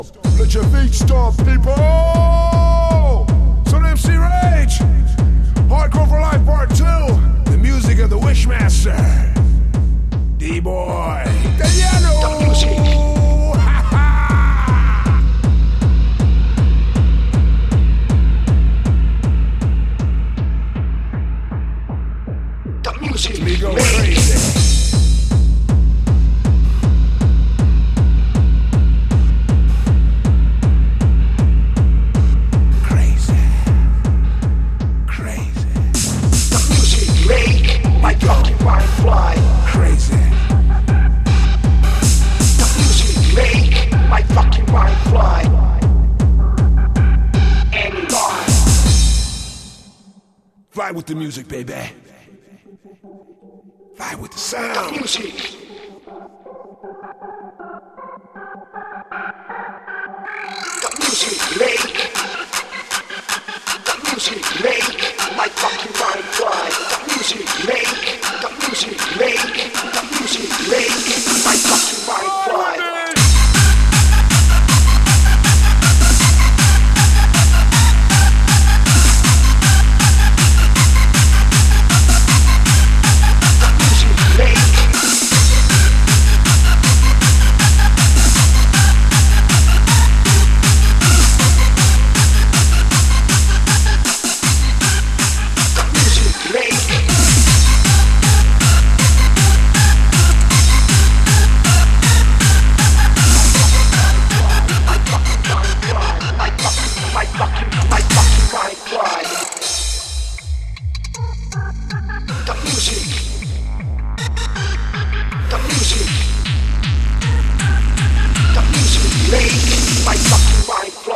Let your feet stomp, people! Son MC Rage! Hardcore for Life Part 2! The music of the Wishmaster! D-Boy! Italiano! The music! Me go crazy. The music make my fucking mind fly. Crazy. The music make my fucking mind fly. Anybody. Fly with the music, baby. Fly with the sound. The music. The music make. The music make my fucking mind fly. The music make. The music make. The music make my fucking mind fly. The music make my fucking mind fly.